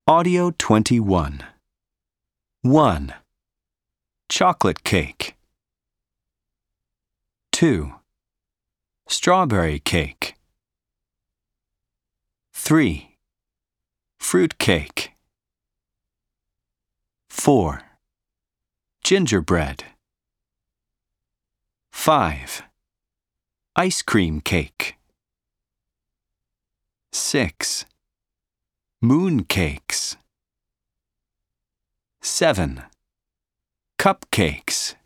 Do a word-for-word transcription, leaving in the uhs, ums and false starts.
Audio twenty-one. one. Chocolate cake. two. Strawberry cake. three. Fruit cake. four. Gingerbread. five. Ice cream cake. six. Moon cakes. seven. Cupcakes.